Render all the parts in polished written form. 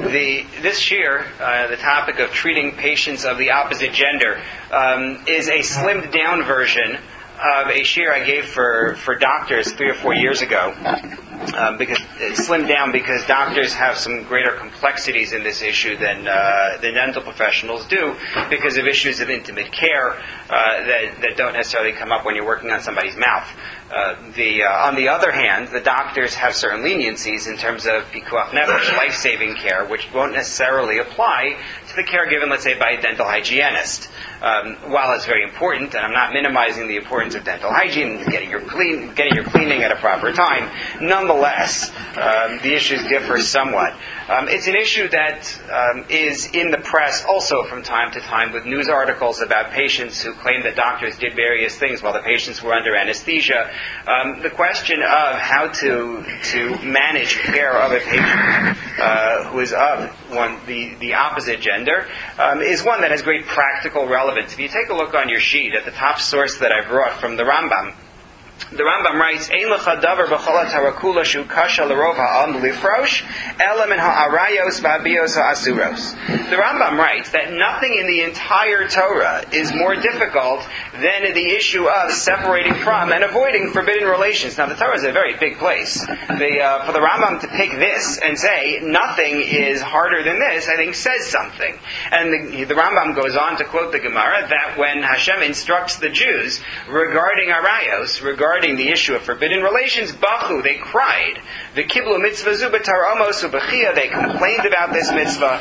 This year, the topic of treating patients of the opposite gender is a slimmed down version of a shiur I gave for doctors 3 or 4 years ago. Because it's slimmed down because doctors have some greater complexities in this issue than dental professionals do, because of issues of intimate care that don't necessarily come up when you're working on somebody's mouth. On the other hand, the doctors have certain leniencies in terms of pikuach nefesh, life-saving care, which won't necessarily apply to the care given, let's say, by a dental hygienist. While it's very important, and I'm not minimizing the importance of dental hygiene, getting your cleaning at a proper time, nonetheless, the issues differ somewhat. It's an issue that is in the press also from time to time, with news articles about patients who claim that doctors did various things while the patients were under anesthesia. The question of how to manage care of a patient who is of the opposite gender is one that has great practical relevance. If you take a look on your sheet at the top source that I brought from the Rambam writes, Ein lecha davar b'chol hatarakula shu kasha l'rov ha'am lifrosh ela min ha'arayos v'abios ha'asuros. The Rambam writes that nothing in the entire Torah is more difficult than the issue of separating from and avoiding forbidden relations. Now, the Torah is a very big place. For the Rambam to pick this and say nothing is harder than this, I think says something. And the Rambam goes on to quote the Gemara that when Hashem instructs the Jews regarding arayos, regarding the issue of forbidden relations, bachu, they cried. The kiblu mitzvah zu b'tar amos u'bechia, they complained about this mitzvah.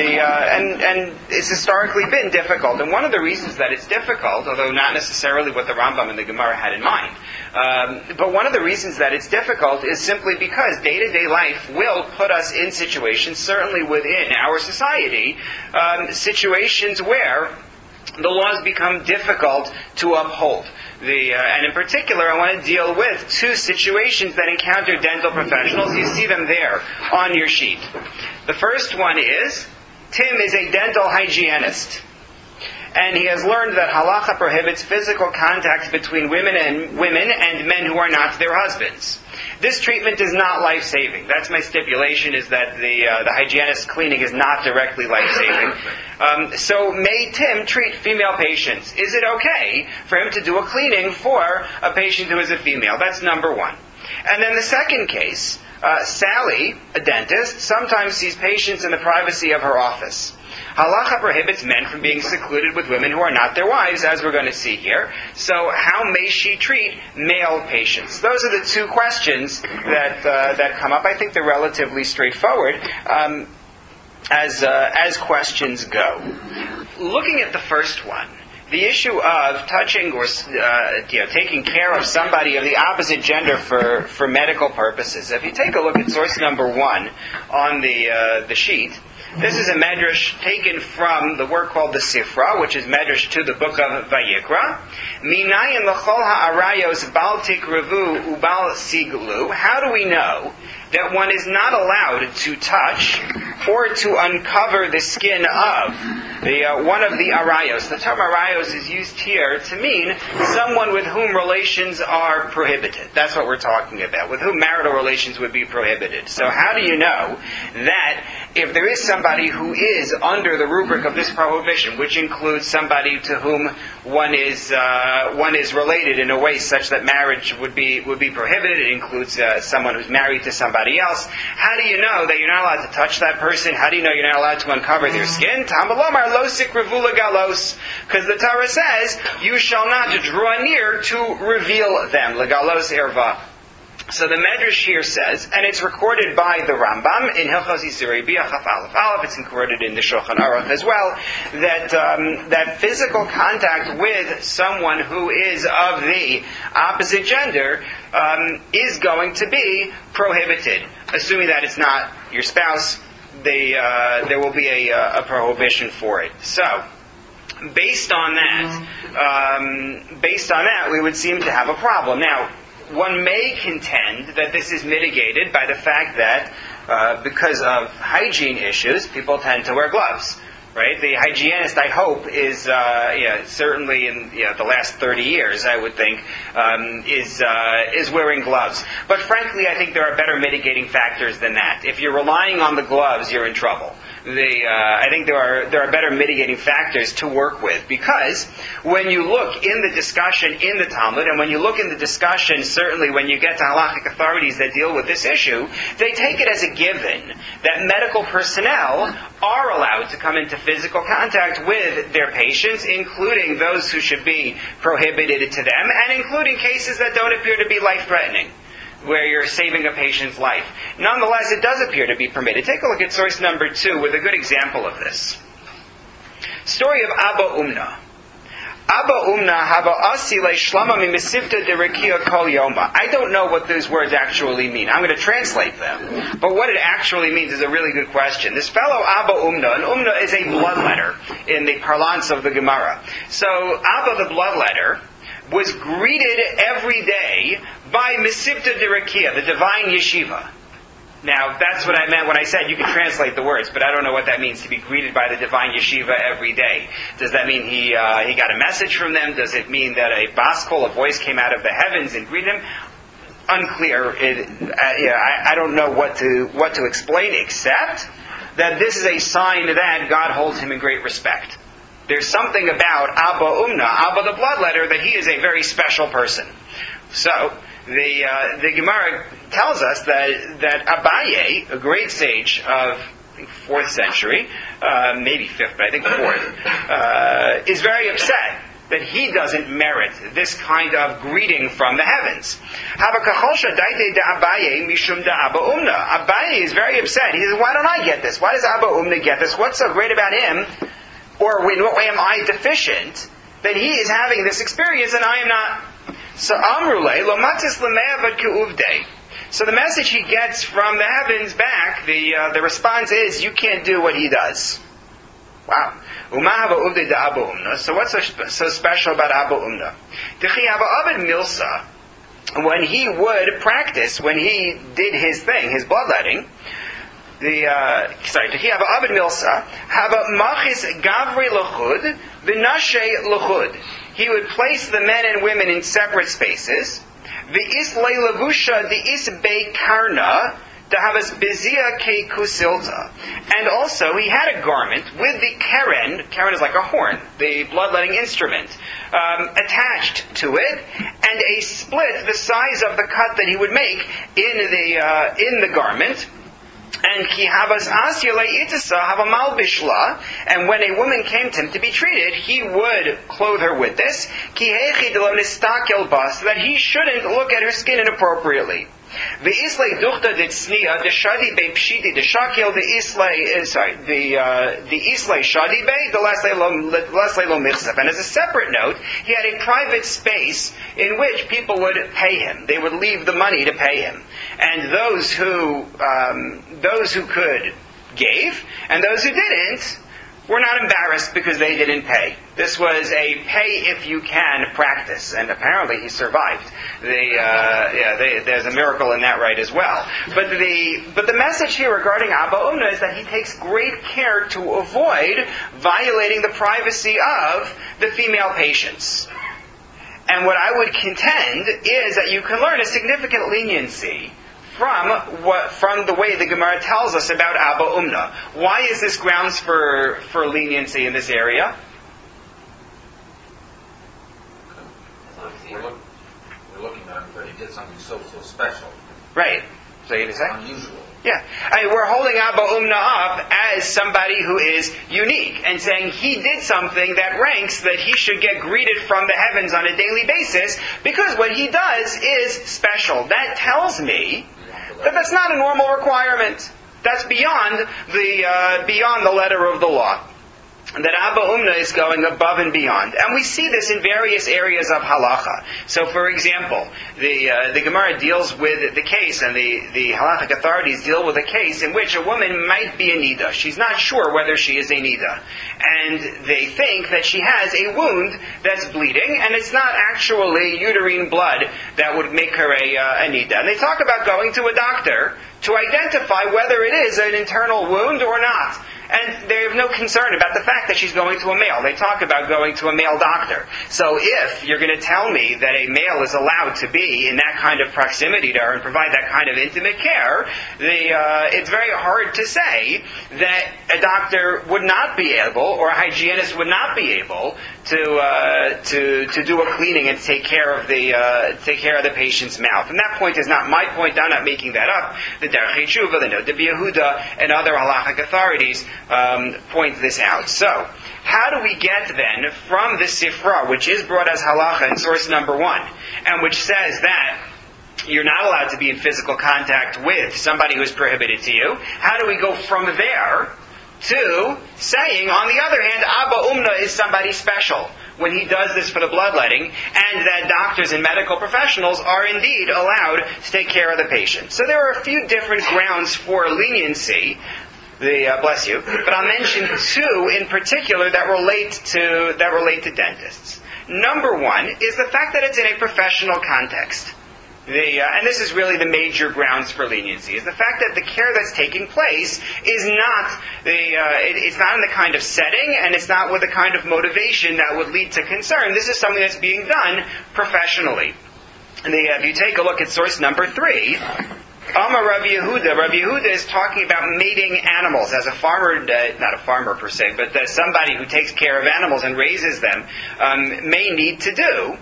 And it's historically been difficult. And one of the reasons that it's difficult, although not necessarily what the Rambam and the Gemara had in mind, but one of the reasons that it's difficult is simply because day-to-day life will put us in situations, certainly within our society, situations where the laws become difficult to uphold. And in particular, I want to deal with 2 situations that encounter dental professionals. You see them there on your sheet. The first one is, Tim is a dental hygienist, and he has learned that halacha prohibits physical contact between women and men who are not their husbands. This treatment is not life-saving. That's my stipulation, is that the hygienist's cleaning is not directly life-saving. So may Tim treat female patients? Is it okay for him to do a cleaning for a patient who is a female? That's number one. And then the second case, Sally, a dentist, sometimes sees patients in the privacy of her office. Halacha prohibits men from being secluded with women who are not their wives, as we're going to see here. So how may she treat male patients? Those are the 2 questions that come up. I think they're relatively straightforward as questions go. Looking at the first one, the issue of touching or taking care of somebody of the opposite gender for medical purposes. If you take a look at source number 1 on the sheet, this is a medrash taken from the work called the Sifra, which is medrash to the book of Vayikra. Minayin l'chol ha'arayos bal tikrevu ubal siglu. How do we know that one is not allowed to touch or to uncover the skin of one of the arayos? The term arayos is used here to mean someone with whom relations are prohibited. That's what we're talking about, with whom marital relations would be prohibited. So how do you know that if there is somebody who is under the rubric of this prohibition, which includes somebody to whom one is related in a way such that marriage would be prohibited, it includes someone who's married to somebody else, how do you know that you're not allowed to touch that person? How do you know you're not allowed to uncover their skin? Tamalomar lo sikrevu legalos, because the Torah says you shall not draw near to reveal them. Legalos erva. So the Medrash here says, and it's recorded by the Rambam in Hilchos Yisurei Bia Chaf Aleph Aleph, it's recorded in the Shulchan Aruch as well, that physical contact with someone who is of the opposite gender is going to be prohibited. Assuming that it's not your spouse, there will be a prohibition for it. So, based on that, we would seem to have a problem. Now, one may contend that this is mitigated by the fact that because of hygiene issues, people tend to wear gloves. right? The hygienist, I hope, is certainly in the last 30 years, I would think, is wearing gloves. But frankly, I think there are better mitigating factors than that. If you're relying on the gloves, you're in trouble. I think there are better mitigating factors to work with, because when you look in the discussion in the Talmud, and when you look in the discussion, certainly when you get to halachic authorities that deal with this issue, they take it as a given that medical personnel are allowed to come into physical contact with their patients, including those who should be prohibited to them, and including cases that don't appear to be life-threatening, where you're saving a patient's life. Nonetheless, it does appear to be permitted. Take a look at source number 2 with a good example of this. Story of Abba Umna. Abba Umna hava asile shlama mimisivta derikia kol yoma. I don't know what those words actually mean. I'm going to translate them. But what it actually means is a really good question. This fellow Abba Umna, and Umna is a bloodletter in the parlance of the Gemara. So Abba the bloodletter was greeted every day by Mesivta Derakia, the divine yeshiva. Now, that's what I meant when I said you can translate the words, but I don't know what that means, to be greeted by the divine yeshiva every day. Does that mean he got a message from them? Does it mean that a baskol, a voice, came out of the heavens and greeted him? Unclear. I don't know what to explain, except that this is a sign that God holds him in great respect. There's something about Abba Umna, Abba the bloodletter, that he is a very special person. So, the Gemara tells us that Abaye, a great sage of, I think, 4th century, maybe 5th, but I think 4th, is very upset that he doesn't merit this kind of greeting from the heavens. Abaye is very upset. He says, why don't I get this? Why does Abba Umna get this? What's so great about him? Or in what way am I deficient that he is having this experience and I am not? So Amrule, lo matis l'me'avad ke'uvdei. So the message he gets from the heavens back, the response is, you can't do what he does. Wow. Umahava uvdei da Abba Umna. So what's so special about Abba Umna? Dechi hava avid milsa. When he would practice, when he did his thing, his bloodletting, to have Abed Milsa, have a machis gavri lachud, v'nashe lachud. He would place the men and women in separate spaces. V'is le'lavusha d'is be karna, to have us bizia ke kusilta. And also, he had a garment with the keren is like a horn, the bloodletting instrument, attached to it, and a split the size of the cut that he would make in the garment. And ki havas asya le'itasa have a malbishla, and when a woman came to him to be treated, he would clothe her with this, ki hechi de lo nistakel bas, so that he shouldn't look at her skin inappropriately. The islay duchta de tzniya, the shadi be pshiti, the shakel, the islay shadi be, the leslay lo michsef. And as a separate note, he had a private space in which people would pay him. They would leave the money to pay him. And those who could gave, and those who didn't were not embarrassed because they didn't pay. This was a pay-if-you-can practice, and apparently he survived. There's a miracle in that right as well. But the message here regarding Abba Umna is that he takes great care to avoid violating the privacy of the female patients. And what I would contend is that you can learn a significant leniency from the way the Gemara tells us about Abba Umna. Why is this grounds for leniency in this area? We're looking at him, but he did something so special. Right. So you say? Unusual. Yeah. We're holding Abba Umna up as somebody who is unique and saying he did something that ranks that he should get greeted from the heavens on a daily basis because what he does is special. That tells me that that's not a normal requirement. That's beyond the letter of the law. That Abba Umna is going above and beyond. And we see this in various areas of halacha. So, for example, the Gemara deals with the case, and the halachic authorities deal with a case in which a woman might be a nida. She's not sure whether she is a nida. And they think that she has a wound that's bleeding, and it's not actually uterine blood that would make her a nida. And they talk about going to a doctor to identify whether it is an internal wound or not. And they have no concern about the fact that she's going to a male. They talk about going to a male doctor. So if you're going to tell me that a male is allowed to be in that kind of proximity to her and provide that kind of intimate care, it's very hard to say that a doctor would not be able, or a hygienist would not be able, to do a cleaning and take care of the patient's mouth. And that point is not my point. I'm not making that up. The Derech Tshuva, the Noda B'Yehuda, and other halachic authorities point this out. So, how do we get then from this Sifra, which is brought as halacha in source number 1, and which says that you're not allowed to be in physical contact with somebody who is prohibited to you, how do we go from there to saying, on the other hand, Abba Umna is somebody special when he does this for the bloodletting, and that doctors and medical professionals are indeed allowed to take care of the patient. So there are a few different grounds for leniency, bless you, but I'll mention 2 in particular that relate to dentists. Number 1 is the fact that it's in a professional context. And this is really the major grounds for leniency, is the fact that the care that's taking place is not it's not in the kind of setting, and it's not with the kind of motivation that would lead to concern. This is something that's being done professionally. If you take a look at source number 3, Amar Rabbi Yehuda is talking about mating animals as a farmer, not a farmer per se, but somebody who takes care of animals and raises them may need to do.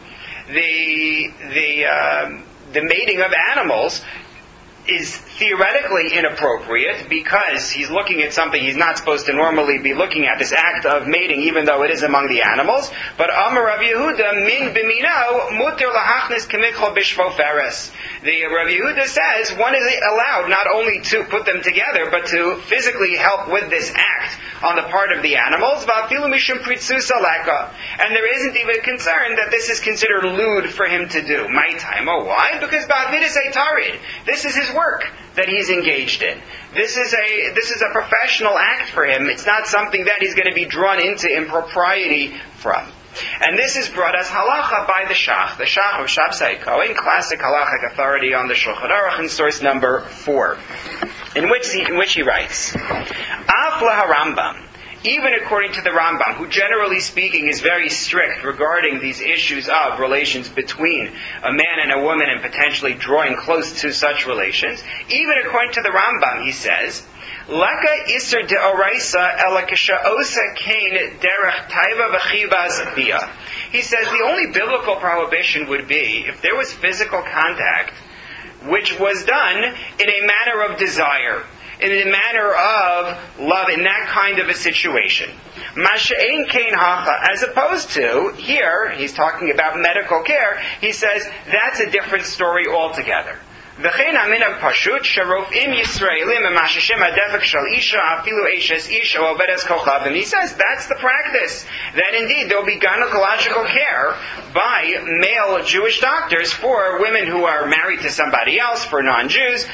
The mating of animals is theoretically inappropriate because he's looking at something he's not supposed to normally be looking at, this act of mating, even though it is among the animals. But Amar Rabbi Yehuda, min b'mino, muter lahachnis k'michol b'shvo feres. The Rabbi Yehuda says one is allowed not only to put them together, but to physically help with this act on the part of the animals. V'afilu mishum pritzus aleka. And there isn't even concern that this is considered lewd for him to do. My time. Oh, why? Because ba'avidus etarid. This is his work that he's engaged in. This is a professional act for him. It's not something that he's going to be drawn into impropriety from. And this is brought as halacha by the Shach of Shabsai Cohen, classic halachic authority on the Shulchan Aruch, in source number 4, in which he writes, Af laharambam, even according to the Rambam, who generally speaking is very strict regarding these issues of relations between a man and a woman and potentially drawing close to such relations, even according to the Rambam, he says, Leka iser deoraisa elakasha osa kain derech taiva v'chibaz bia. He says the only biblical prohibition would be if there was physical contact which was done in a manner of desire, in a manner of love, in that kind of a situation. Masha'ein kain hacha, as opposed to, here, he's talking about medical care, he says that's a different story altogether. V'chein haminag pashut sharofim Yisraelim emashashim hadefek shal isha afilu eshes isha ovedes kochavim. He says that's the practice, that indeed there will be gynecological care by male Jewish doctors for women who are married to somebody else, for non-Jews,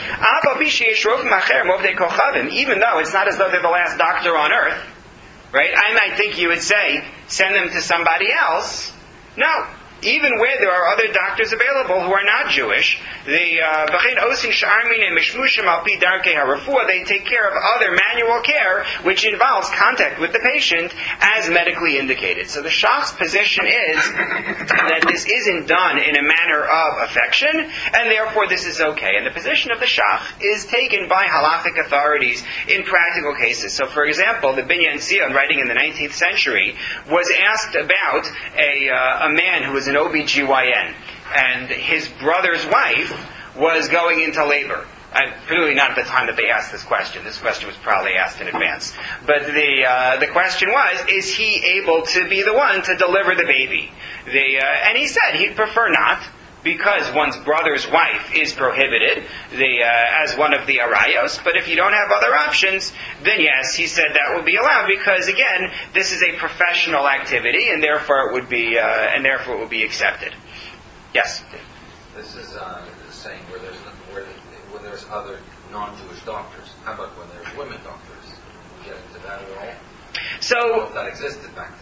even though it's not as though they're the last doctor on earth. Right? I might think you would say, send them to somebody else. No. Even where there are other doctors available who are not Jewish, they take care of other manual care which involves contact with the patient as medically indicated. So the Shach's position is that this isn't done in a manner of affection, and therefore this is okay. And the position of the Shach is taken by halachic authorities in practical cases. So for example, the Binyan Sion, writing in the 19th century, was asked about a man who was an OBGYN, and his brother's wife was going into labor. Clearly not at the time that they asked this question. This question was probably asked in advance. But the question was, is he able to be the one to deliver the baby? And he said he'd prefer not, because one's brother's wife is prohibited as one of the arayos. But if you don't have other options, then yes, he said that would be allowed, because again, this is a professional activity, and therefore it would be accepted. Yes. This is saying where there's other non-Jewish doctors. How about when there's women doctors? We get into that at all? So I don't know if that existed back then.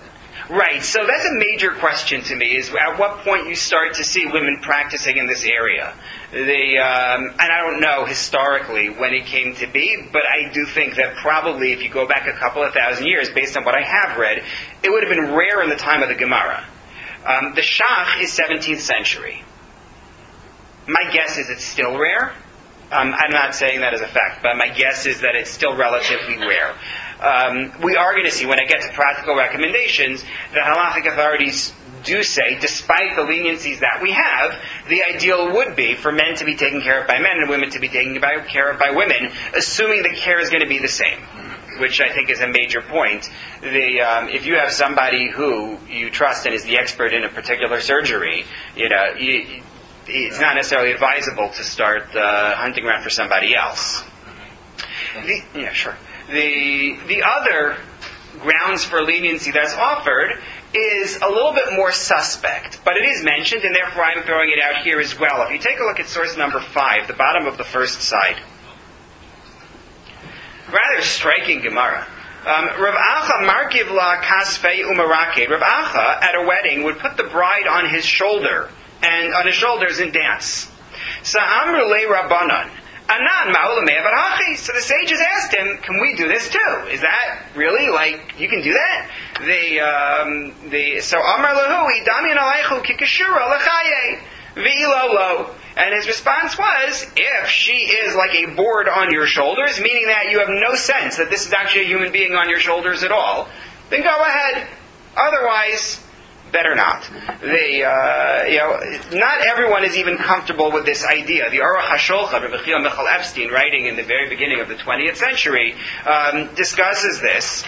Right, so that's a major question to me, is at what point you start to see women practicing in this area. And I don't know historically when it came to be, but I do think that probably if you go back a couple of thousand years, based on what I have read, it would have been rare in the time of the Gemara. The Shach is 17th century. My guess is it's still rare. I'm not saying that as a fact, but my guess is that it's still relatively rare. We are going to see, when I get to practical recommendations, that halachic authorities do say, despite the leniencies that we have, the ideal would be for men to be taken care of by men and women to be taken care of by women, assuming the care is going to be the same, which I think is a major point. If you have somebody who you trust and is the expert in a particular surgery, it's not necessarily advisable to start hunting around for somebody else. The other grounds for leniency that's offered is a little bit more suspect, but it is mentioned, and therefore I'm throwing it out here as well. If you take a look at source number 5, the bottom of the first side, rather striking Gemara. Rav Acha markiv la kasfei umaraked. Rav Acha, at a wedding, would put the bride on his shoulder, and on his shoulders and dance. Sa'amru le Rabbanan. Anan ma'olamei avarachi. So the sages asked him, can we do this too? Is that really, you can do that? So Amar lahu, idamian aleichu kikashura lechaye v'ilolo. And his response was, if she is like a board on your shoulders, meaning that you have no sense that this is actually a human being on your shoulders at all, then go ahead. Otherwise, better not. Not everyone is even comfortable with this idea. The Aruch HaShulchan, Rabbi Chiel Michal Epstein, writing in the very beginning of the 20th century, discusses this,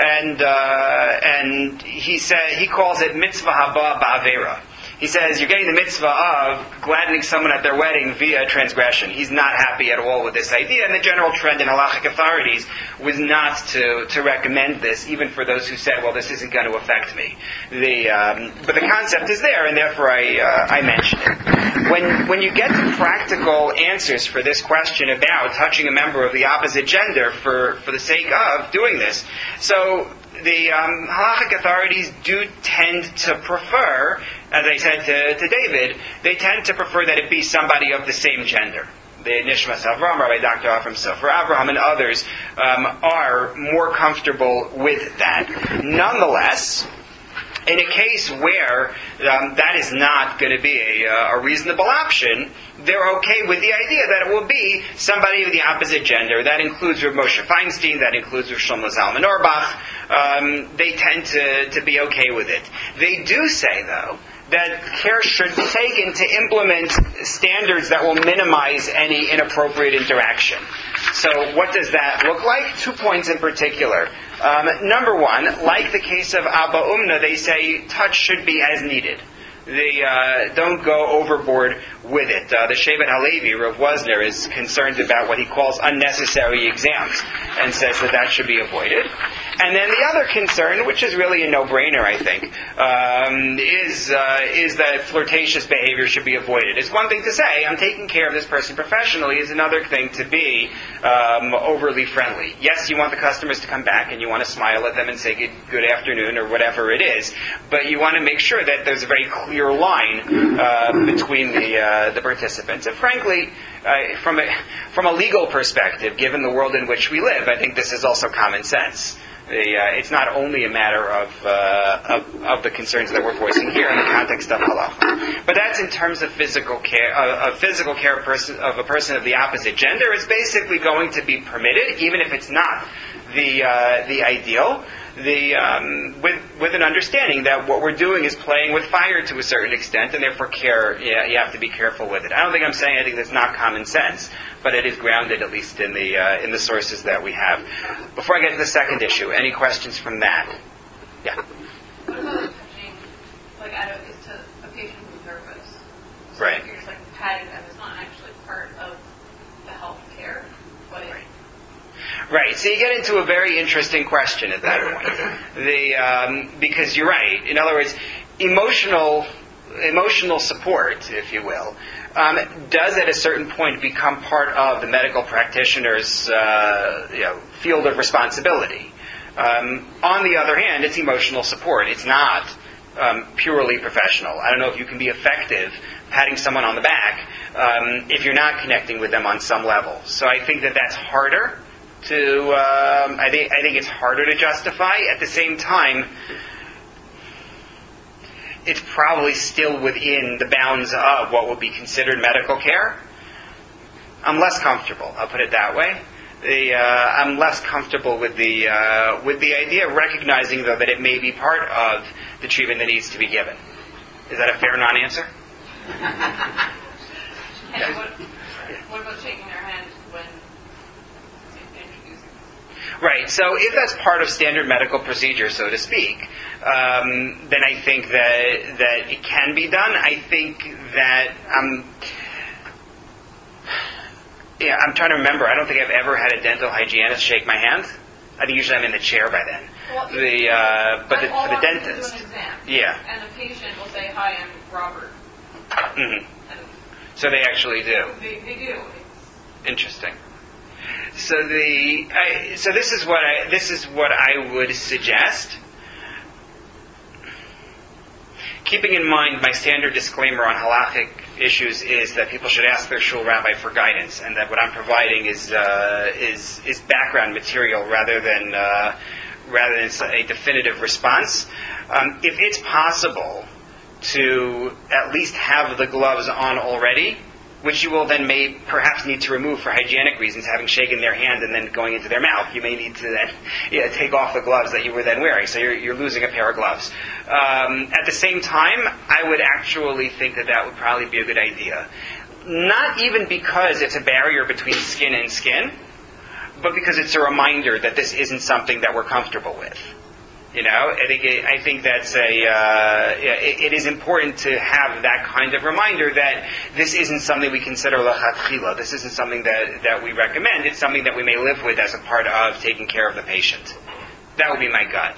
and he calls it mitzvah haba ba'avera. He says, you're getting the mitzvah of gladdening someone at their wedding via transgression. He's not happy at all with this idea, and the general trend in halachic authorities was not to recommend this, even for those who said, well, this isn't going to affect me. But the concept is there, and therefore I mention it. When you get to practical answers for this question about touching a member of the opposite gender for the sake of doing this, so the halachic authorities do tend to prefer, as I said to David, they tend to prefer that it be somebody of the same gender. The Nishmas Avraham, Rabbi Dr. Avram Sofer Avraham, and others are more comfortable with that. Nonetheless, in a case where that is not going to be a reasonable option, they're okay with the idea that it will be somebody of the opposite gender. That includes Rav Moshe Feinstein, that includes Rav Shlomo Zalman Auerbach. They tend to be okay with it. They do say, though, that care should be taken to implement standards that will minimize any inappropriate interaction. So what does that look like? 2 points in particular. Number one, like the case of Abba Umna, they say touch should be as needed. They don't go overboard with it. The Shevet HaLevi, Rav Wosner, is concerned about what he calls unnecessary exams and says that should be avoided. And then the other concern, which is really a no-brainer, I think, is that flirtatious behavior should be avoided. It's one thing to say, I'm taking care of this person professionally, is another thing to be overly friendly. Yes, you want the customers to come back and you want to smile at them and say good afternoon or whatever it is, but you want to make sure that there's a very clear line between the participants. And frankly, from a legal perspective, given the world in which we live, I think this is also common sense. It's not only a matter of the concerns that we're voicing here in the context of halacha, but that's in terms of physical care. Of physical care of a person of the opposite gender is basically going to be permitted, even if it's not the ideal. With an understanding that what we're doing is playing with fire to a certain extent, and therefore you have to be careful with it. I don't think I'm saying anything that's not common sense, but it is grounded at least in the sources that we have. Before I get to the second issue, any questions from that? Yeah. What about touching, to a patient who's nervous? So Right. You're just patting them. It's not actually part of the health care, but it's Right, so you get into a very interesting question at that point. Because you're right. In other words, emotional support, if you will, does at a certain point become part of the medical practitioner's field of responsibility. On the other hand, it's emotional support. It's not purely professional. I don't know if you can be effective patting someone on the back if you're not connecting with them on some level. So I think that that's harder to. I think it's harder to justify. At the same time, it's probably still within the bounds of what would be considered medical care. I'm less comfortable. I'll put it that way. I'm less comfortable with the idea of recognizing, though, that it may be part of the treatment that needs to be given. Is that a fair non-answer? And what about shaking their hand when introducing? Right. So if that's part of standard medical procedure, so to speak, then I think that it can be done. I think that I'm trying to remember. I don't think I've ever had a dental hygienist shake my hand. I think usually I'm in the chair by then. Well, for the dentist, do an exam, yeah. And the patient will say, "Hi, I'm Robert." Mm-hmm. And So they actually do. they do. Interesting. So this is what I would suggest. Keeping in mind my standard disclaimer on halachic issues is that people should ask their shul rabbi for guidance, and that what I'm providing is background material rather than a definitive response. If it's possible to at least have the gloves on already, which you will then may perhaps need to remove for hygienic reasons, having shaken their hand and then going into their mouth. You may need to then take off the gloves that you were then wearing, so you're losing a pair of gloves. At the same time, I would actually think that would probably be a good idea. Not even because it's a barrier between skin and skin, but because it's a reminder that this isn't something that we're comfortable with. I think that's it is important to have that kind of reminder that this isn't something we consider lachatchila. This isn't something that we recommend. It's something that we may live with as a part of taking care of the patient. That would be my gut.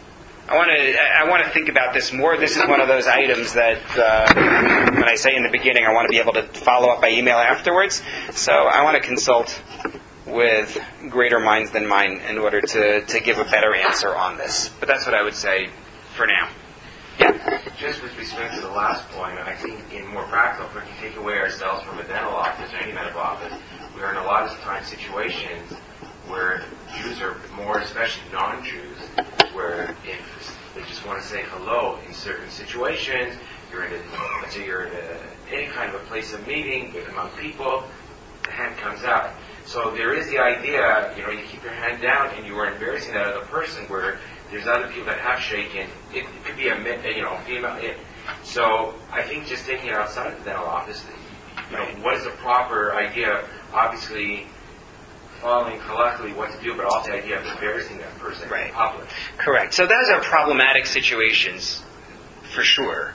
I want to think about this more. This is one of those items that when I say in the beginning, I want to be able to follow up by email afterwards. So I want to consult with greater minds than mine in order to give a better answer on this. But that's what I would say for now. Yeah. Just with respect to the last point, I think in more practical, if we can take away ourselves from a dental office or any medical office, we are in a lot of times situations where Jews are more, especially non-Jews, where if they just want to say hello in certain situations, let's say you're in any kind of a place of meeting among people, the hand comes out. So there is the idea, you keep your hand down and you are embarrassing that other person, where there's other people that have shaken. It could be a female. So I think just taking it outside of the dental office, what is the proper idea? Obviously, following collectively what to do, but also the idea of embarrassing that person in public. Correct. So those are problematic situations, for sure.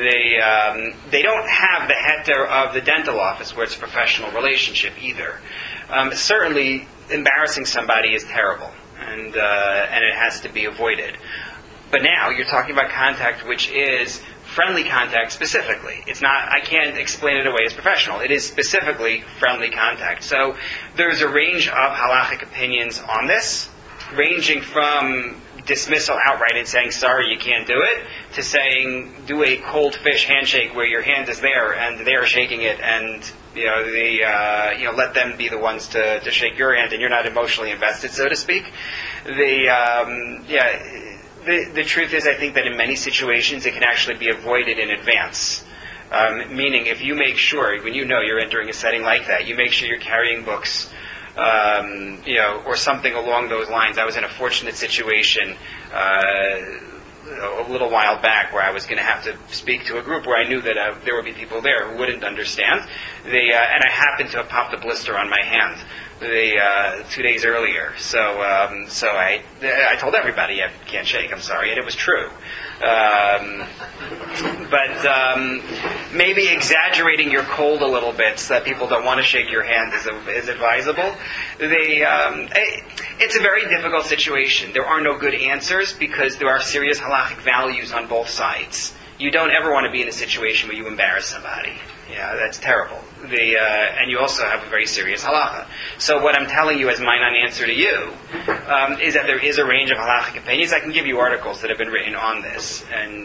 They don't have the heter of the dental office where it's a professional relationship either. Certainly, embarrassing somebody is terrible, and it has to be avoided. But now you're talking about contact, which is friendly contact specifically. It's not. I can't explain it away as professional. It is specifically friendly contact. So there's a range of halachic opinions on this, ranging from dismissal outright and saying sorry, you can't do it, to saying do a cold fish handshake where your hand is there and they're shaking it, and let them be the ones to shake your hand and you're not emotionally invested, so to speak. The truth is, I think that in many situations it can actually be avoided in advance. Meaning, if you make sure, when you're entering a setting like that, you make sure you're carrying books, or something along those lines. I was in a fortunate situation a little while back where I was going to have to speak to a group where I knew that there would be people there who wouldn't understand. And I happened to have popped a blister on my hand 2 days earlier. So I told everybody I can't shake, I'm sorry, and it was true. But maybe exaggerating your cold a little bit so that people don't want to shake your hand is advisable. It's a very difficult situation. There are no good answers because there are serious halachic values on both sides. You don't ever want to be in a situation where you embarrass somebody. Yeah, that's terrible. And you also have a very serious halacha. So what I'm telling you as my non-answer to you is that there is a range of halachic opinions. I can give you articles that have been written on this. And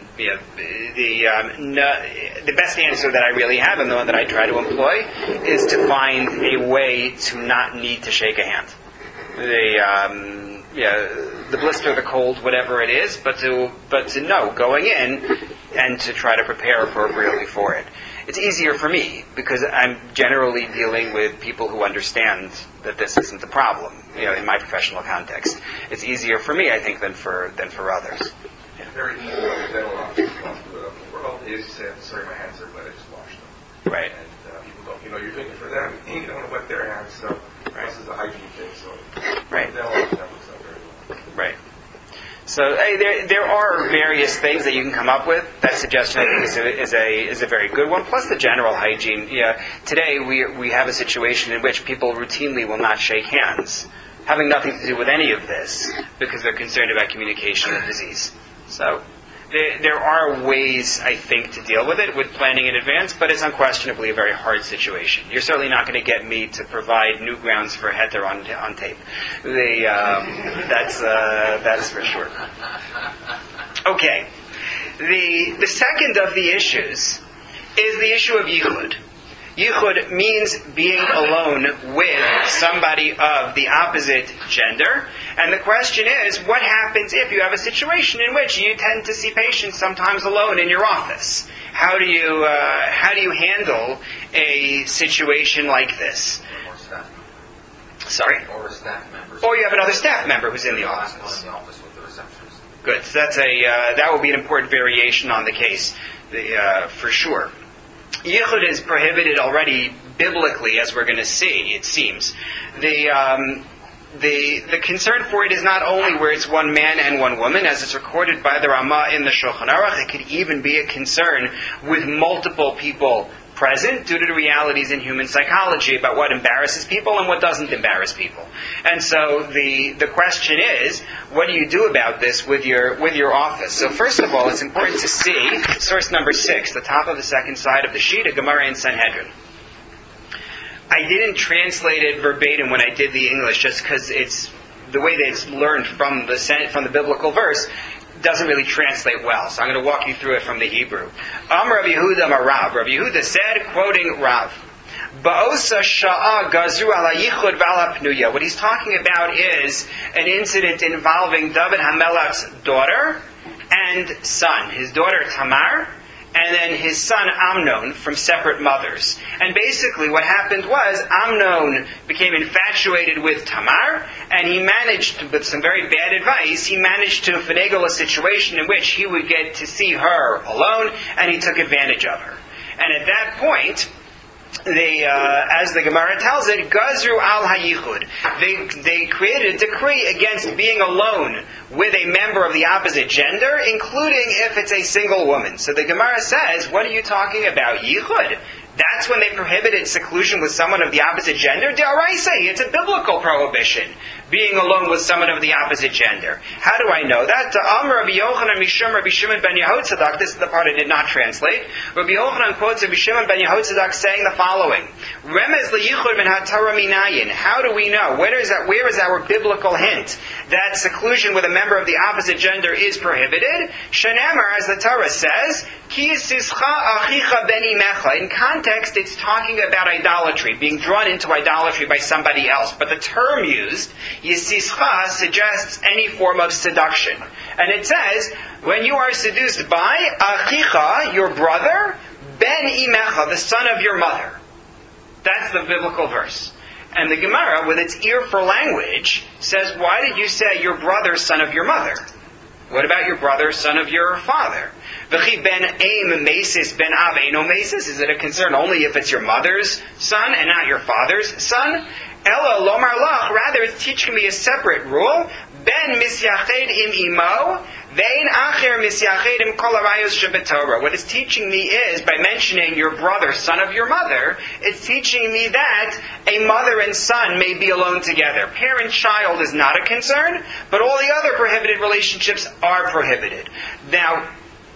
the best answer that I really have, and the one that I try to employ, is to find a way to not need to shake a hand. The blister, the cold, whatever it is, but to know going in and to try to prepare appropriately for it. It's easier for me because I'm generally dealing with people who understand that this isn't a problem. In my professional context, it's easier for me, I think, than for others. Yeah. Very easy to dental office comes to the world is to say, sorry, my hands are wet, I just washed them. Right. And people don't, you're doing it for them, and you don't want to wet their hands, so this is a hygiene thing. So right. Dental office that looks not very well. Right. So there are various things that you can come up with. That suggestion, I think, is a very good one. Plus the general hygiene. Yeah, today we have a situation in which people routinely will not shake hands, having nothing to do with any of this, because they're concerned about communication of disease. So there are ways, I think, to deal with it with planning in advance, but it's unquestionably a very hard situation. You're certainly not going to get me to provide new grounds for heter on tape. That's for sure. Okay. The second of the issues is the issue of yichud. Yichud means being alone with somebody of the opposite gender. And the question is, what happens if you have a situation in which you tend to see patients sometimes alone in your office? How do you handle a situation like this? Or staff. Sorry? Or staff members. Or you have another staff member who's in the Last one office. in the office with the receptionist. Good. So that will be an important variation on the case, for sure. Yichud is prohibited already biblically, as we're going to see, it seems. The concern for it is not only where it's one man and one woman, as it's recorded by the Ramah in the Shulchan Aruch. It could even be a concern with multiple people present due to the realities in human psychology about what embarrasses people and what doesn't embarrass people. And so the question is, what do you do about this with your office? So first of all, it's important to see source number 6, the top of the second side of the sheet, a Gemara in Sanhedrin. I didn't translate it verbatim when I did the English, just because it's the way that it's learned from the biblical verse doesn't really translate well. So I'm going to walk you through it from the Hebrew. Rav Yehuda Marav. Rav Yehuda said, quoting Rav, Ba'osa sha'a gazru ala yichud v'ala pnuya. What he's talking about is an incident involving David HaMelech's daughter and son. His daughter Tamar, and then his son Amnon from separate mothers. And basically what happened was Amnon became infatuated with Tamar, and he managed, with some very bad advice, he managed to finagle a situation in which he would get to see her alone, and he took advantage of her. And at that point, as the Gemara tells it, Gazru al hayichud. They created a decree against being alone with a member of the opposite gender, including if it's a single woman. So the Gemara says, what are you talking about? Yichud? That's when they prohibited seclusion with someone of the opposite gender? D'oraisa, it's a biblical prohibition, being alone with someone of the opposite gender. How do I know that? Rabbi Yochanan Mishum Rabbi Shimon ben Yehotzadok, this is the part I did not translate. Rabbi Yochanan quotes Rabbi Shimon ben Yehotzadok saying the following, Remez liyichud min haTorah minayin. How do we know? Where is our biblical hint that seclusion with a member of the opposite gender is prohibited? Shenemar, as the Torah says, Ki yisischa achicha ben imecha. In context, it's talking about idolatry, being drawn into idolatry by somebody else. But the term used, yisischa, suggests any form of seduction. And it says, when you are seduced by achicha, your brother, ben imecha, the son of your mother. That's the biblical verse. And the Gemara, with its ear for language, says, why did you say your brother, son of your mother? What about your brother, son of your father? V'chi ben aim mesis ben av eino mesis. Is it a concern only if it's your mother's son and not your father's son? Ella lomar lach. Rather, it's teaching me a separate rule. Ben misyached im imo. Vein acher misyached im kol harayos shebetorah. What it's teaching me is, by mentioning your brother, son of your mother, it's teaching me that a mother and son may be alone together. Parent-child is not a concern, but all the other prohibited relationships are prohibited. Now,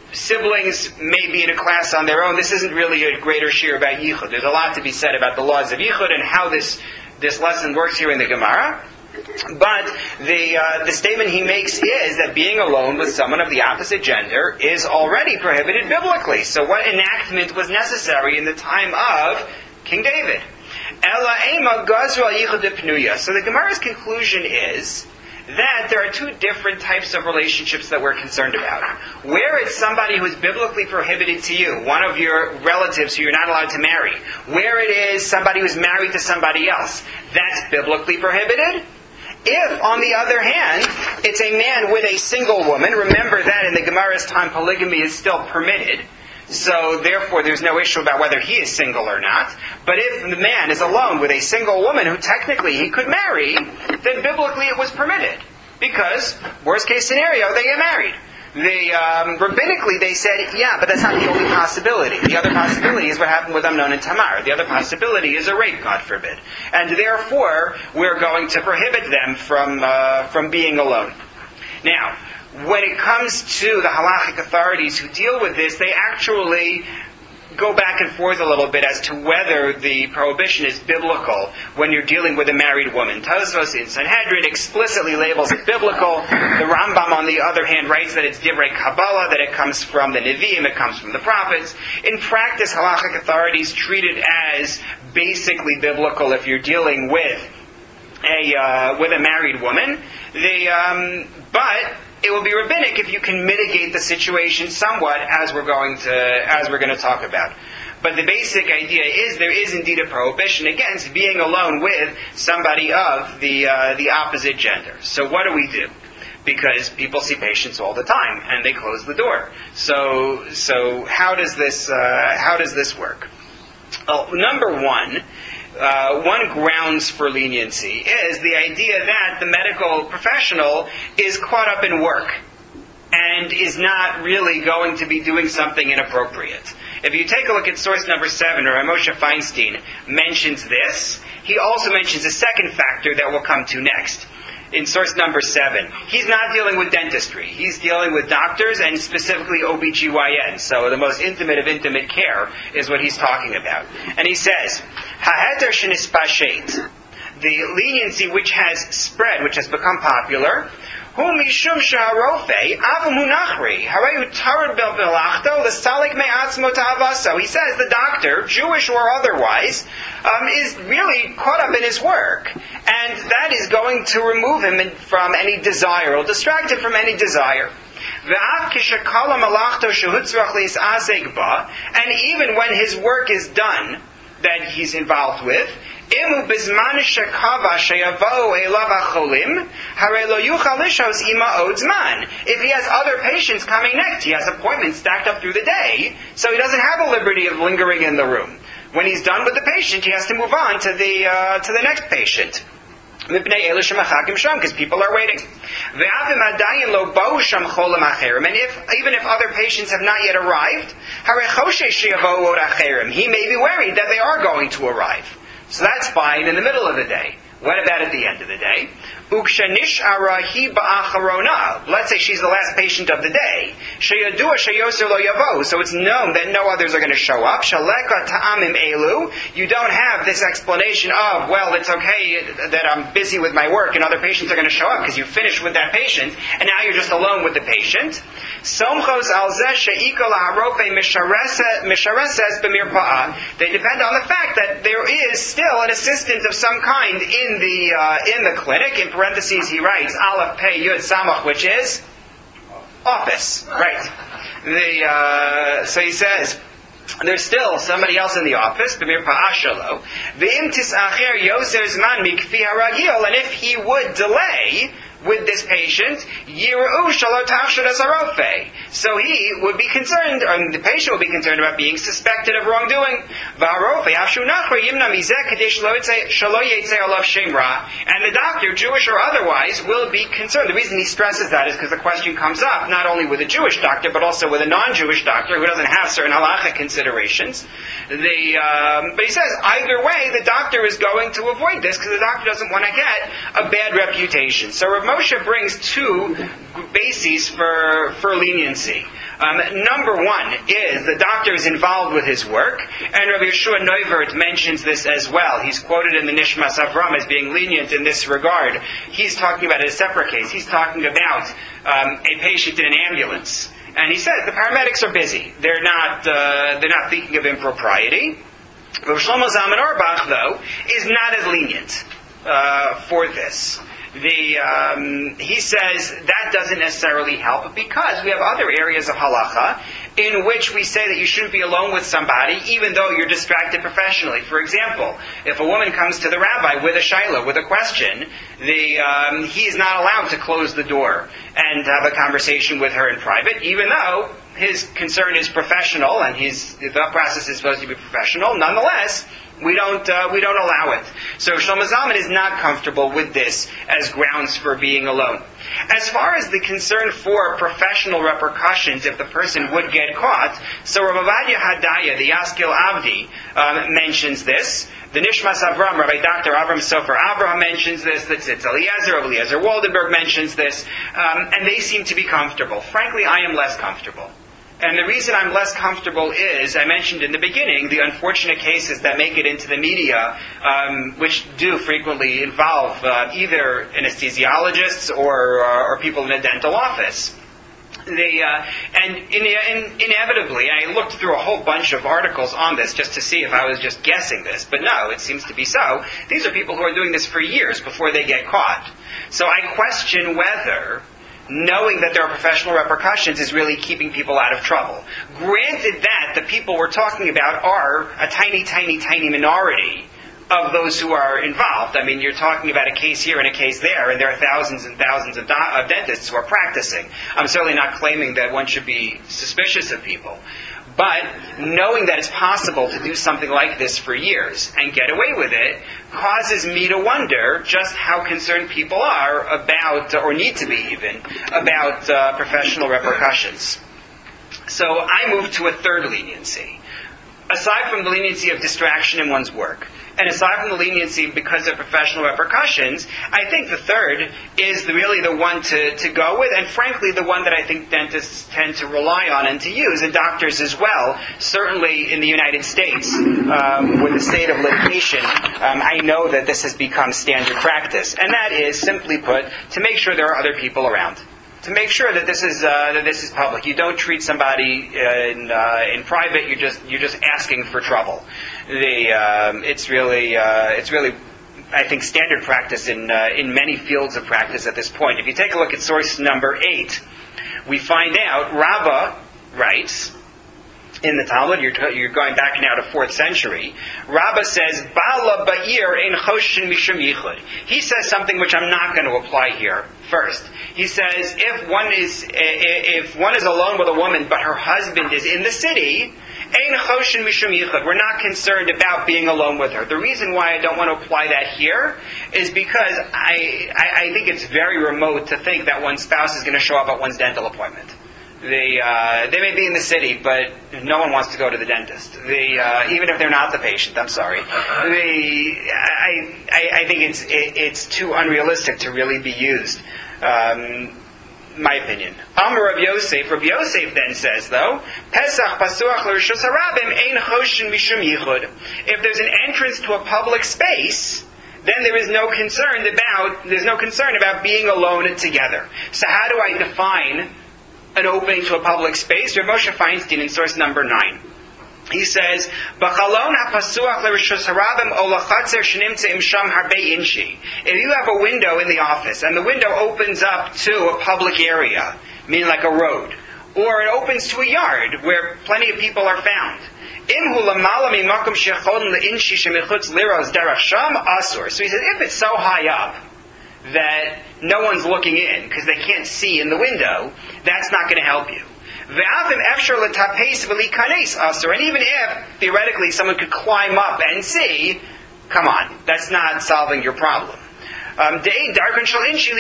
siblings may be in a class on their own. This isn't really a greater shir about yichud. There's a lot to be said about the laws of yichud and how this lesson works here in the Gemara. But the statement he makes is that being alone with someone of the opposite gender is already prohibited biblically. So what enactment was necessary in the time of King David? Ela ema gazru al yichud pnuya. So the Gemara's conclusion is that there are two different types of relationships that we're concerned about. Where it's somebody who is biblically prohibited to you, one of your relatives who you're not allowed to marry. Where it is somebody who's married to somebody else, that's biblically prohibited. If, on the other hand, it's a man with a single woman, remember that in the Gemara's time polygamy is still permitted, so therefore there's no issue about whether he is single or not. But if the man is alone with a single woman who technically he could marry, then biblically it was permitted. Because, worst case scenario, they get married. Rabbinically they said, yeah, but that's not the only possibility. The other possibility is what happened with Amnon and Tamar. The other possibility is a rape, God forbid. And therefore, we're going to prohibit them from being alone. Now, when it comes to the halachic authorities who deal with this, they actually go back and forth a little bit as to whether the prohibition is biblical when you're dealing with a married woman. Tosfos in Sanhedrin explicitly labels it biblical. The Rambam, on the other hand, writes that it's divrei Kabbalah, that it comes from the Nevi'im, it comes from the prophets. In practice, halachic authorities treat it as basically biblical if you're dealing with a married woman. But it will be rabbinic if you can mitigate the situation somewhat, as we're going to talk about. But the basic idea is there is indeed a prohibition against being alone with somebody of the opposite gender. So what do we do? Because people see patients all the time and they close the door. So how does this work? Number one grounds for leniency is the idea that the medical professional is caught up in work and is not really going to be doing something inappropriate. If you take a look at source number 7, or Moshe Feinstein mentions this, he also mentions a second factor that we'll come to next. In source number 7, he's not dealing with dentistry. He's dealing with doctors and specifically OBGYN. So the most intimate of intimate care is what he's talking about. And he says, Haheter shenispashet, the leniency which has spread, which has become popular, Hu mishum sha'arofe avam hu nachri harayu tarad bel belachto l'salik me'atzmo ta'avaso. He says the doctor, Jewish or otherwise, is really caught up in his work, and that is going to remove him from any desire, or distract him from any desire. And even when his work is done, that he's involved with, if he has other patients coming next, he has appointments stacked up through the day, so he doesn't have a liberty of lingering in the room. When he's done with the patient, he has to move on to the next patient. Because people are waiting. And even if other patients have not yet arrived, he may be worried that they are going to arrive. So that's fine in the middle of the day. What about at the end of the day? Let's say she's the last patient of the day. So it's known that no others are going to show up. You don't have this explanation of, well, it's okay that I'm busy with my work and other patients are going to show up because you finished with that patient and now you're just alone with the patient. They depend on the fact that there is still an assistant of some kind in the clinic. In parentheses, he writes Aleph Pei Yud Samach, which is office. Right. So he says there's still somebody else in the office. B'mir Pa'ashalo. V'im tisacher yoser zman mikfi haragil, and if he would delay with this patient, Yiru Shalo Tachshud as Arofe. So he would be concerned, or the patient would be concerned about being suspected of wrongdoing. And the doctor, Jewish or otherwise, will be concerned. The reason he stresses that is because the question comes up not only with a Jewish doctor, but also with a non-Jewish doctor who doesn't have certain halachic considerations. But he says, either way, the doctor is going to avoid this because the doctor doesn't want to get a bad reputation. So Rav Rav Moshe brings two bases for leniency. Number one is the doctor is involved with his work, and Rabbi Yeshua Neuvert mentions this as well. He's quoted in the Nishmas Avram as being lenient in this regard. He's talking about a separate case. He's talking about a patient in an ambulance, and he says the paramedics are busy. They're not thinking of impropriety. Rav Shlomo Zalman Auerbach, though, is not as lenient for this. He says that doesn't necessarily help because we have other areas of halacha in which we say that you shouldn't be alone with somebody even though you're distracted professionally. For example, if a woman comes to the rabbi with a shaila, with a question, he is not allowed to close the door and have a conversation with her in private, even though his concern is professional and the process is supposed to be professional. Nonetheless, we don't allow it. So Shlomo Zalman is not comfortable with this as grounds for being alone. As far as the concern for professional repercussions if the person would get caught, so Rav Ovadia Hadaya, the Yaskil Avdi, mentions this. The Nishmas Avram, Rabbi Dr. Avram Sofer Avraham mentions this. The Tzitz Eliezer Waldenberg mentions this. And they seem to be comfortable. Frankly, I am less comfortable. And the reason I'm less comfortable is, I mentioned in the beginning, the unfortunate cases that make it into the media, which do frequently involve either anesthesiologists or people in a dental office. Inevitably, I looked through a whole bunch of articles on this just to see if I was just guessing this, but no, it seems to be so. These are people who are doing this for years before they get caught. So I question whether knowing that there are professional repercussions is really keeping people out of trouble. Granted that the people we're talking about are a tiny, tiny, tiny minority of those who are involved. I mean, you're talking about a case here and a case there, and there are thousands and thousands of dentists who are practicing. I'm certainly not claiming that one should be suspicious of people. But knowing that it's possible to do something like this for years and get away with it causes me to wonder just how concerned people are about, or need to be even, about professional repercussions. So I move to a third leniency. Aside from the leniency of distraction in one's work, and aside from the leniency because of professional repercussions, I think the third is really the one to go with, and frankly the one that I think dentists tend to rely on and to use, and doctors as well. Certainly in the United States, with the state of litigation, I know that this has become standard practice, and that is, simply put, to make sure there are other people around. To make sure that this is public. You don't treat somebody in private. You're just asking for trouble. It's really I think standard practice in many fields of practice at this point. If you take a look at source number 8, we find out Rabbah writes in the Talmud. You're going back now to 4th century. Rabbah says, "Bala ba'ir ein choshen mishum yichud." He says something which I'm not going to apply here. First, he says, if one is alone with a woman, but her husband is in the city, ein choshen mishum yichud. We're not concerned about being alone with her. The reason why I don't want to apply that here is because I think it's very remote to think that one's spouse is going to show up at one's dental appointment. They may be in the city, but no one wants to go to the dentist. Even if they're not the patient, I'm sorry. I think it's too unrealistic to really be used. My opinion. Amar Rav Yosef then says, though, Pesach pasuach l'rishus harabim ein choshen mishum yichud. If there's an entrance to a public space, then there's no concern about being alone together. So how do I define an opening to a public space? Rav Moshe Feinstein in source number 9. He says, "B'chalon hapasuach l'rishus harabim o lachatzer shenimtzeim sham harbei inshi." If you have a window in the office and the window opens up to a public area, meaning like a road, or it opens to a yard where plenty of people are found, imhu lamala mimakom shechon leinshi shemichutz liros derech sham asur. So he says, if it's so high up that no one's looking in because they can't see in the window, that's not going to help you. And even if, theoretically, someone could climb up and see, come on, that's not solving your problem. Because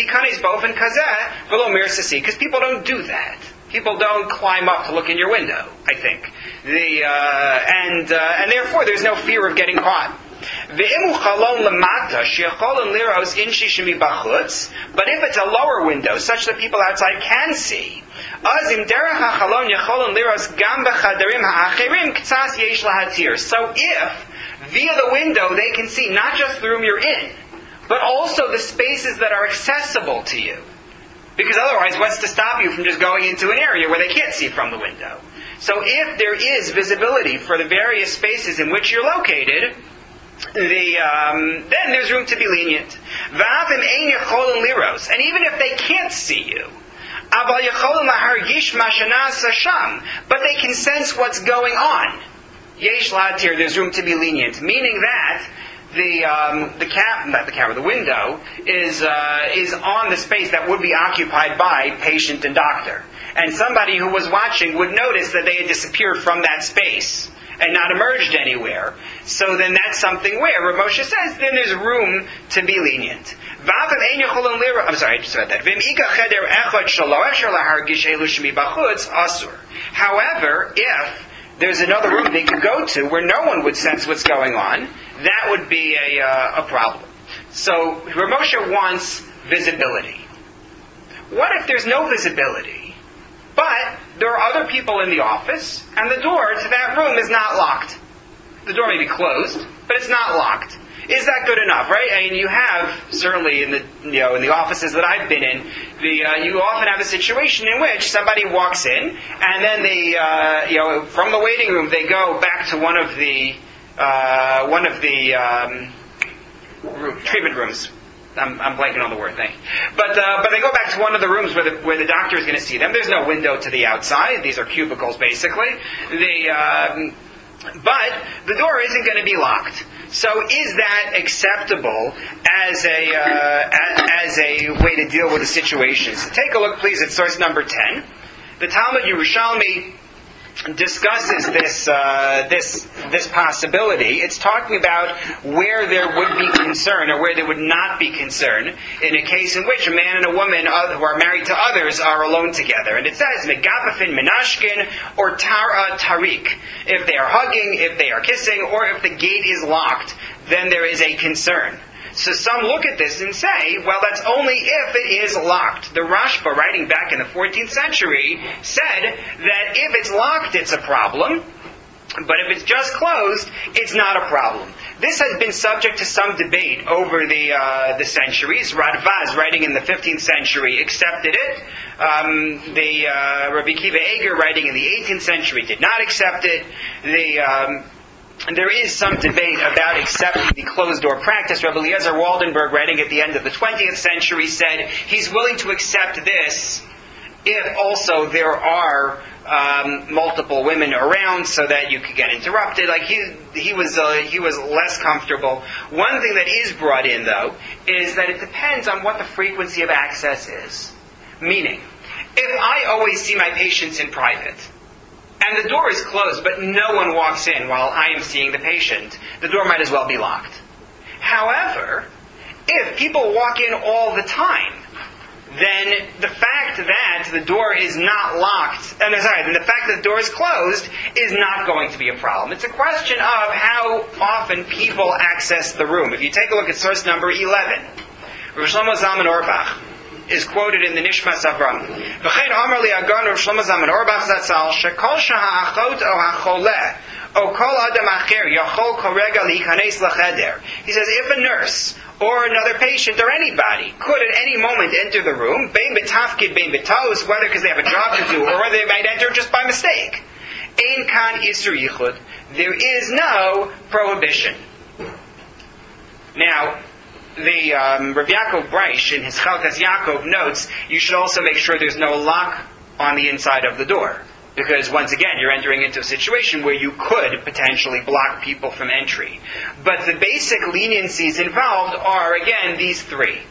people don't do that. People don't climb up to look in your window, I think. And therefore, there's no fear of getting caught. Ve'imu chalon lamata she'cholon liros inshi shemi bachutz. But if it's a lower window, such that people outside can see, azim derech hachalon yecholon liros gam b'chadarim ha'acherim k'tzas yesh lahatir. So if via the window they can see not just the room you're in, but also the spaces that are accessible to you. Because otherwise, what's to stop you from just going into an area where they can't see from the window? So if there is visibility for the various spaces in which you're located, then there's room to be lenient. And even if they can't see you, but they can sense what's going on, there's room to be lenient. Meaning that the window is on the space that would be occupied by patient and doctor. And somebody who was watching would notice that they had disappeared from that space and not emerged anywhere. So then that's something where Rav Moshe says then there's room to be lenient. I'm sorry, I just read that. However, if there's another room they could go to where no one would sense what's going on, that would be a problem. So Rav Moshe wants visibility. What if there's no visibility, but there are other people in the office, and the door to that room is not locked? The door may be closed, but it's not locked. Is that good enough, right? I mean, you have, certainly in the offices that I've been in, you often have a situation in which somebody walks in, and then they, from the waiting room, they go back to one of the treatment rooms. I'm blanking on the word thing, but they go back to one of the rooms where the doctor is going to see them. There's no window to the outside; these are cubicles, basically. But the door isn't going to be locked. So, is that acceptable as a way to deal with the situation? So, take a look, please, at source number 10. The Talmud Yerushalmi discusses this possibility. It's talking about where there would be concern or where there would not be concern in a case in which a man and a woman who are married to others are alone together. And it says, Megabafin Menashkin or Tara Tarik. If they are hugging, if they are kissing, or if the gate is locked, then there is a concern. So some look at this and say, well, that's only if it is locked. The Rashba, writing back in the 14th century, said that if it's locked, it's a problem. But if it's just closed, it's not a problem. This has been subject to some debate over the centuries. Radvaz, writing in the 15th century, accepted it. Rabbi Kiva Eger, writing in the 18th century, did not accept it. There is some debate about accepting the closed-door practice. Rabbi Eliezer Waldenberg, writing at the end of the 20th century, said he's willing to accept this if also there are multiple women around so that you could get interrupted. Like he was less comfortable. One thing that is brought in, though, is that it depends on what the frequency of access is. Meaning, if I always see my patients in private, and the door is closed, but no one walks in while I am seeing the patient, the door might as well be locked. However, if people walk in all the time, then the fact that the door is not locked, then the fact that the door is closed is not going to be a problem. It's a question of how often people access the room. If you take a look at source number 11, Rav Shlomo Zalman Auerbach is quoted in the Nishmas Avram. V'chein Amar li Agon Rav Shlomo Zalman Auerbach Zatzal shekol sheha'achot o hacholeh o kol adam acher yachol korega liikanes lacheder. He says, if a nurse or another patient or anybody could at any moment enter the room, bein betafkid, bein betos, whether because they have a job to do or whether they might enter just by mistake, ein kan isur yichud, there is no prohibition. Now, the Rav Yaakov Breish in his Chalkas Yaakov notes, you should also make sure there's no lock on the inside of the door. Because once again, you're entering into a situation where you could potentially block people from entry. But the basic leniencies involved are, again, these three.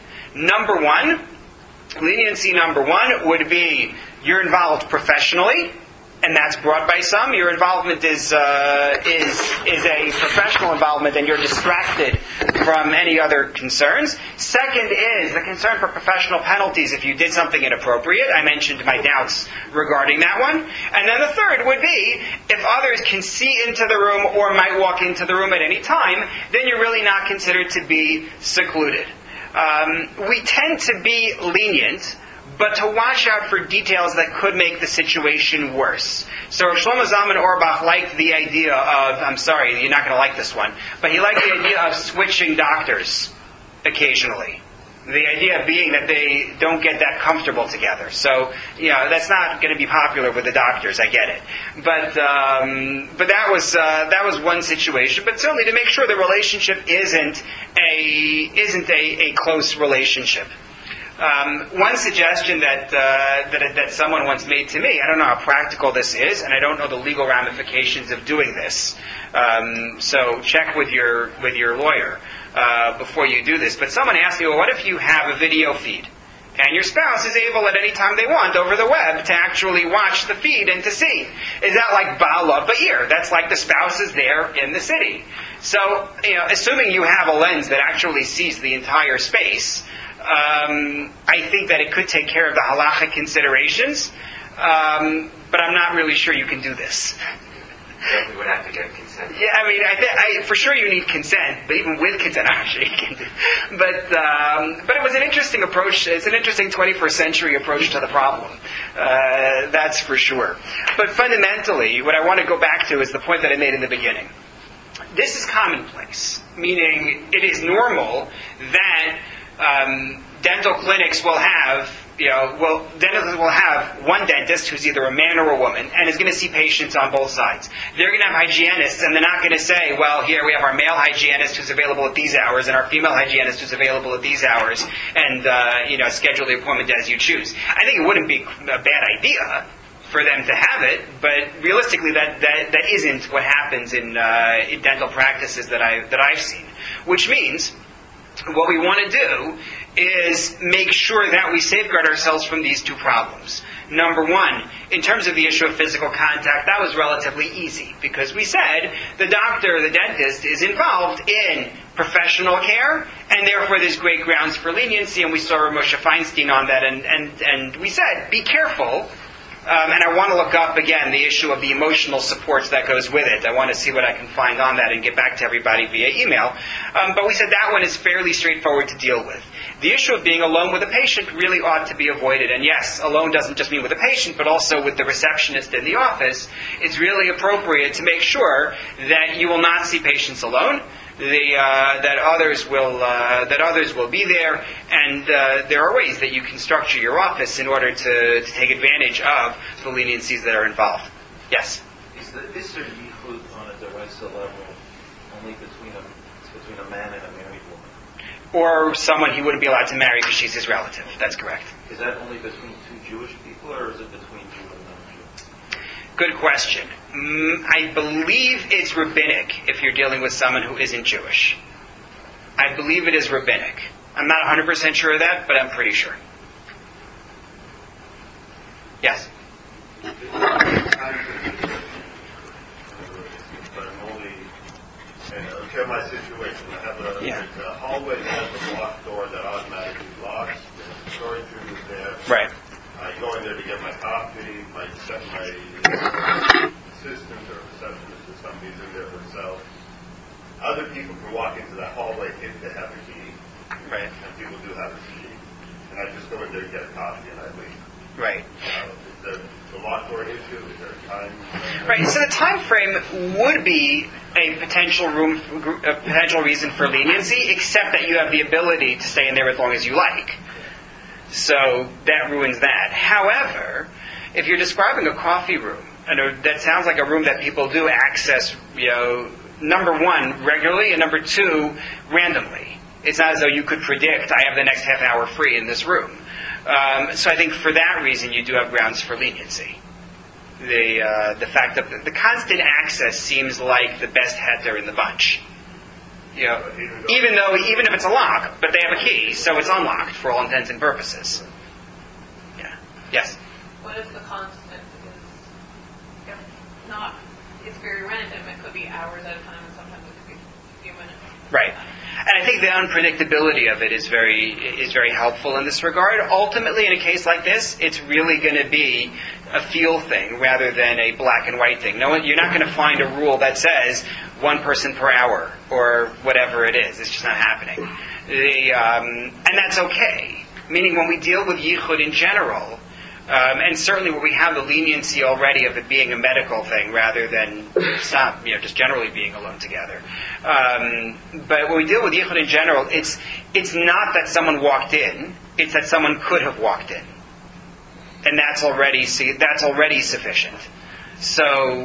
Leniency number one would be you're involved professionally, and that's brought by some. Your involvement is a professional involvement, and you're distracted from any other concerns. Second is the concern for professional penalties if you did something inappropriate. I mentioned my doubts regarding that one. And then the third would be if others can see into the room or might walk into the room at any time, then you're really not considered to be secluded. We tend to be lenient, but to watch out for details that could make the situation worse. So Shlomo Zalman Auerbach liked the idea of, I'm sorry, you're not going to like this one, but he liked the idea of switching doctors occasionally. The idea being that they don't get that comfortable together. So, that's not going to be popular with the doctors, I get it. But that was one situation. But certainly to make sure the relationship isn't a close relationship. One suggestion that someone once made to me, I don't know how practical this is, and I don't know the legal ramifications of doing this. So check with your lawyer before you do this. But someone asked me, well, what if you have a video feed, and your spouse is able at any time they want over the web to actually watch the feed and to see? Is that like Ba'alav Ba'ir? That's like the spouse is there in the city. So, assuming you have a lens that actually sees the entire space, I think that it could take care of the halachic considerations, but I'm not really sure you can do this. Definitely would have to get consent. Yeah, I for sure you need consent, but even with consent, actually, you can do. But it was an interesting approach. It's an interesting 21st century approach to the problem. That's for sure. But fundamentally, what I want to go back to is the point that I made in the beginning. This is commonplace, meaning it is normal that dental clinics will have, dentists will have one dentist who's either a man or a woman and is going to see patients on both sides. They're going to have hygienists, and they're not going to say, well, here we have our male hygienist who's available at these hours and our female hygienist who's available at these hours, and schedule the appointment as you choose. I think it wouldn't be a bad idea for them to have it, but realistically, that isn't what happens in dental practices that I've seen. Which means, what we want to do is make sure that we safeguard ourselves from these two problems. Number one, in terms of the issue of physical contact, that was relatively easy because we said the doctor, the dentist, is involved in professional care, and therefore there's great grounds for leniency, and we saw Moshe Feinstein on that, and we said, be careful. And I want to look up, again, the issue of the emotional supports that goes with it. I want to see what I can find on that and get back to everybody via email. But we said that one is fairly straightforward to deal with. The issue of being alone with a patient really ought to be avoided. And yes, alone doesn't just mean with a patient, but also with the receptionist in the office. It's really appropriate to make sure that you will not see patients alone, that others will be there, and there are ways that you can structure your office in order to take advantage of the leniencies that are involved. Yes? Is the Isser Yichud on a derisa level only between a man and a married woman? Or someone he wouldn't be allowed to marry because she's his relative. That's correct. Is that only between two Jewish people, or is it between Jew and non-Jew? Good question. I believe it's rabbinic if you're dealing with someone who isn't Jewish. I believe it is rabbinic. I'm not 100% sure of that, but I'm pretty sure. Yes? But I'm only, I'll share my situation. I have a hallway that has a locked door that automatically locks. There's a storage room is there. Right. I go in there to get my coffee, my assistant or receptionist or somebody's in there themselves. Other people can walk into that hallway if they have a key. Right. And people do have a key. And I just go in there and get a coffee and I leave. Right. Is there the locked door issue? Is there a time? Right. So the time frame would be a potential reason for leniency, except that you have the ability to stay in there as long as you like. So that ruins that. However, if you're describing a coffee room, that sounds like a room that people do access, number one, regularly, and number two, randomly. It's not as though you could predict, I have the next half hour free in this room. So I think for that reason, you do have grounds for leniency. The fact that the constant access seems like the best heter in the bunch. Even if it's a lock, but they have a key, so it's unlocked for all intents and purposes. Yeah. Yes? What if the constant if not, it's very random. It could be hours at a time, and sometimes it could be a few minutes. Right. And I think the unpredictability of it is very helpful in this regard. Ultimately, in a case like this, it's really going to be a feel thing rather than a black and white thing. You're not going to find a rule that says one person per hour or whatever it is. It's just not happening. And that's okay. Meaning when we deal with yichud in general, and certainly where we have the leniency already of it being a medical thing rather than just generally being alone together. But when we deal with yichud in general, it's not that someone walked in; it's that someone could have walked in, and that's already sufficient. So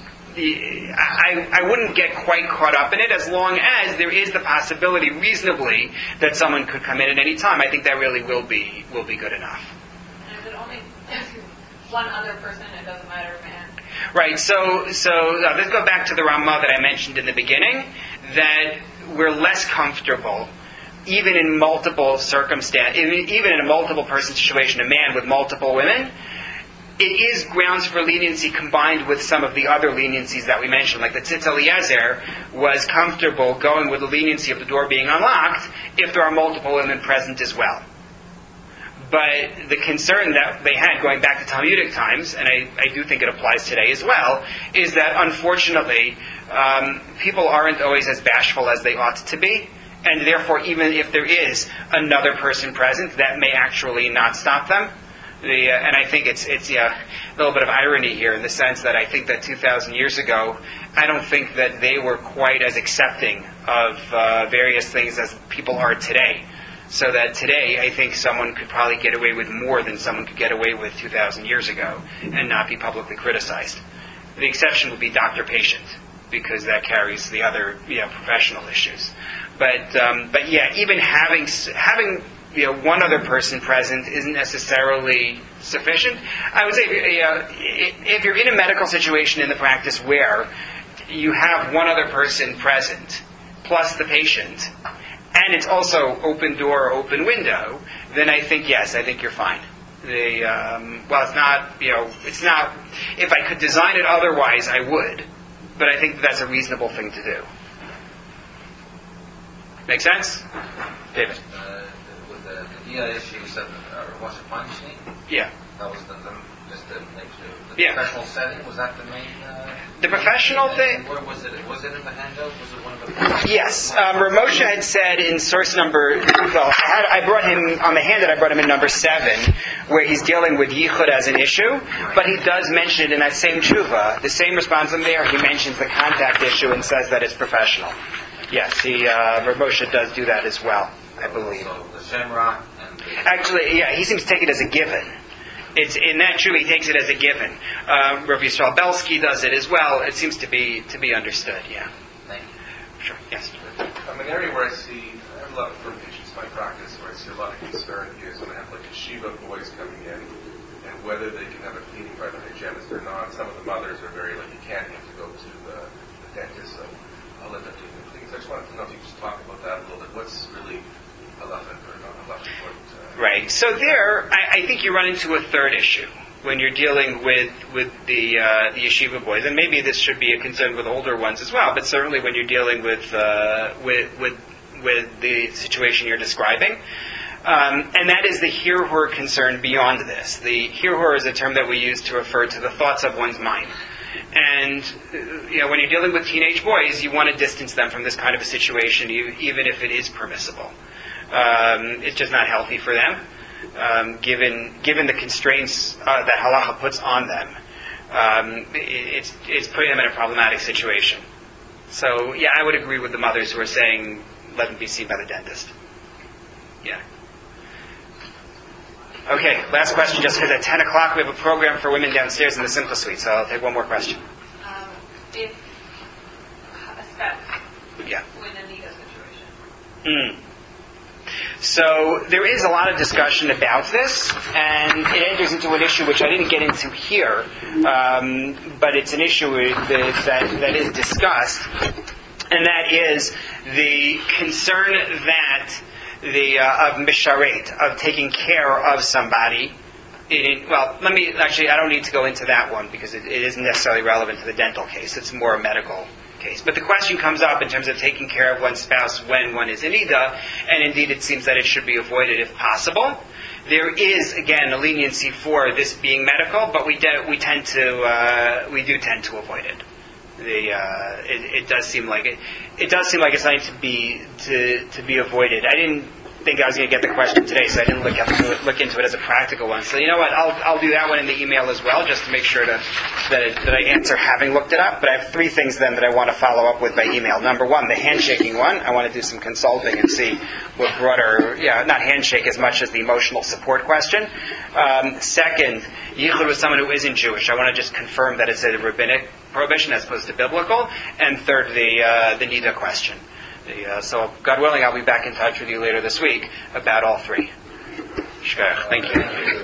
I wouldn't get quite caught up in it as long as there is the possibility, reasonably, that someone could come in at any time. I think that really will be good enough. And if it only one other person, it doesn't matter, man. Right. So let's go back to the Ramah that I mentioned in the beginning. That we're less comfortable, even in multiple circumstances, even in a multiple person situation, a man with multiple women. It is grounds for leniency combined with some of the other leniencies that we mentioned. Like the Tzitz Eliezer was comfortable going with the leniency of the door being unlocked if there are multiple women present as well. But the concern that they had going back to Talmudic times, and I do think it applies today as well, is that unfortunately people aren't always as bashful as they ought to be. And therefore, even if there is another person present, that may actually not stop them. And I think it's a little bit of irony here in the sense that I think that 2,000 years ago, I don't think that they were quite as accepting of various things as people are today. So that today, I think someone could probably get away with more than someone could get away with 2,000 years ago and not be publicly criticized. The exception would be doctor-patient, because that carries the other professional issues. But even having one other person present isn't necessarily sufficient. I would say if you're in a medical situation in the practice where you have one other person present plus the patient, and it's also open door, open window, then I think you're fine. It's not. If I could design it otherwise, I would, but I think that's a reasonable thing to do. Make sense, David? With the DIA issue, you said was it functioning? Yeah. That was the Yeah. professional setting. Was that the main? The professional thing. Where was it? Was it in the handout? Was it one of the? Yes, Ramosha had said in source number. Well, I brought him on the handout. I brought him in number 7, where he's dealing with yichud as an issue, but he does mention it in that same tshuva, the same response in there. He mentions the contact issue and says that it's professional. Yes, Ramosha does do that as well, I believe. So the Shamrock and Actually, he seems to take it as a given. It's in that true. He takes it as a given. Rav Yisrael Belsky does it as well. It seems to be understood. Yeah. Thank you. Sure. Yes. An area where I have a lot of firm patients in my practice where I see a lot of concern is when I have like yeshiva boys coming in and whether they can have a cleaning by the hygienist or not. Some of the mothers are very you can't have to go to the dentist, so I'll end up doing the cleaning. So I just wanted to know if you could just talk about that a little bit. What's really halachic or not halachic? Right. So there, I think you run into a third issue when you're dealing with the yeshiva boys, and maybe this should be a concern with older ones as well. But certainly when you're dealing with the situation you're describing, and that is the hirhur concern beyond this. The hirhur is a term that we use to refer to the thoughts of one's mind. And when you're dealing with teenage boys, you want to distance them from this kind of a situation, even if it is permissible. It's just not healthy for them, given the constraints that halacha puts on them. It's putting them in a problematic situation. So, I would agree with the mothers who are saying, let them be seen by the dentist. Yeah. Okay, last question, just because at 10 o'clock we have a program for women downstairs in the Simcha Suite, so I'll take one more question. If a step Yeah. with a Nida situation. So there is a lot of discussion about this, and it enters into an issue which I didn't get into here, but it's an issue that is discussed, and that is the concern that of misharet, of taking care of somebody, well, I don't need to go into that one because it isn't necessarily relevant to the dental case. It's more a medical case. But the question comes up in terms of taking care of one's spouse when one is in Ida, and indeed it seems that it should be avoided if possible. There is, again, a leniency for this being medical, but we do tend to avoid it. It does seem like it's something to be avoided. I didn't think I was going to get the question today, so I didn't look into it as a practical one. So you know what? I'll do that one in the email as well, just to make sure that I answer having looked it up. But I have 3 things then that I want to follow up with by email. Number 1, the handshaking one. I want to do some consulting and see what broader, not handshake as much as the emotional support question. Second, yichud with someone who isn't Jewish. I want to just confirm that it's a rabbinic prohibition as opposed to biblical. And third, the nida question. So, God willing, I'll be back in touch with you later this week about all 3. Shkach. Thank you.